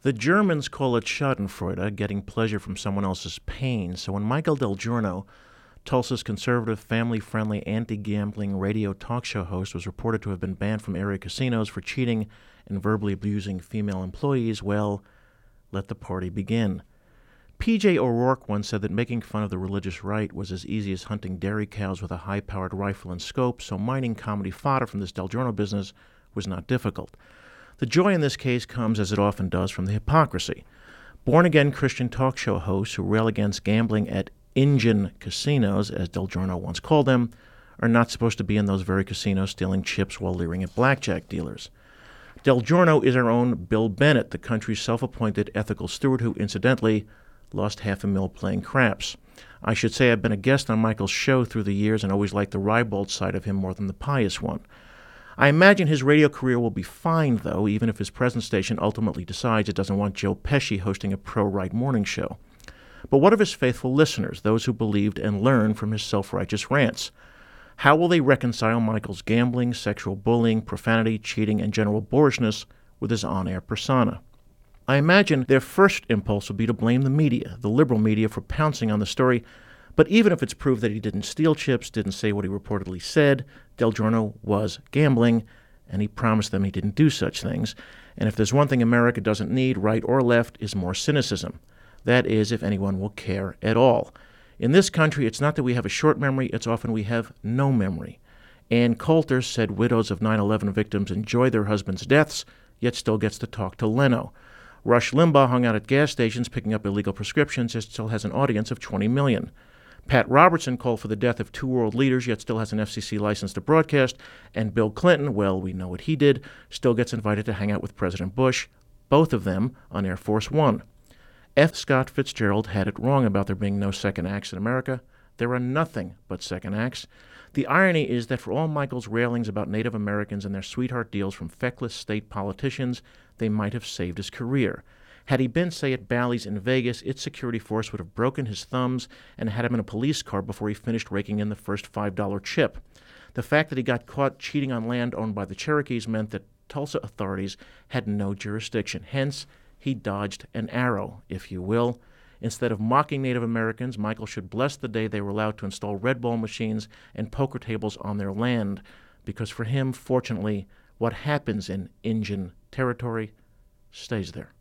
The Germans call it Schadenfreude, getting pleasure from someone else's pain. So when Michael Del Giorno, Tulsa's conservative, family-friendly, anti-gambling radio talk show host, was reported to have been banned from area casinos for cheating and verbally abusing female employees, well, let the party begin. P.J. O'Rourke once said that making fun of the religious right was as easy as hunting dairy cows with a high-powered rifle and scope, so mining comedy fodder from this Del Giorno business was not difficult. The joy in this case comes, as it often does, from the hypocrisy. Born-again Christian talk show hosts who rail against gambling at Injun casinos, as Del Giorno once called them, are not supposed to be in those very casinos stealing chips while leering at blackjack dealers. Del Giorno is our own Bill Bennett, the country's self-appointed ethical steward who, incidentally, lost $500,000 playing craps. I should say I've been a guest on Michael's show through the years and always liked the ribald side of him more than the pious one. I imagine his radio career will be fine, though, even if his present station ultimately decides it doesn't want Joe Pesci hosting a pro-right morning show. But what of his faithful listeners, those who believed and learned from his self-righteous rants? How will they reconcile Michael's gambling, sexual bullying, profanity, cheating, and general boorishness with his on-air persona? I imagine their first impulse would be to blame the media, the liberal media, for pouncing on the story. But even if it's proved that he didn't steal chips, didn't say what he reportedly said, Del Giorno was gambling, and he promised them he didn't do such things. And if there's one thing America doesn't need, right or left, is more cynicism. That is, if anyone will care at all. In this country, it's not that we have a short memory, it's often we have no memory. Ann Coulter said widows of 9/11 victims enjoy their husbands' deaths, yet still gets to talk to Leno. Rush Limbaugh hung out at gas stations picking up illegal prescriptions, yet still has an audience of 20 million. Pat Robertson called for the death of two world leaders, yet still has an FCC license to broadcast. And Bill Clinton, well, we know what he did, still gets invited to hang out with President Bush, both of them on Air Force One. F. Scott Fitzgerald had it wrong about there being no second acts in America. There are nothing but second acts. The irony is that for all Michael's railings about Native Americans and their sweetheart deals from feckless state politicians, they might have saved his career. Had he been, say, at Bally's in Vegas, its security force would have broken his thumbs and had him in a police car before he finished raking in the first $5 chip. The fact that he got caught cheating on land owned by the Cherokees meant that Tulsa authorities had no jurisdiction. Hence, he dodged an arrow, if you will. Instead of mocking Native Americans, Michael should bless the day they were allowed to install red ball machines and poker tables on their land, because for him, fortunately, what happens in Injun territory stays there.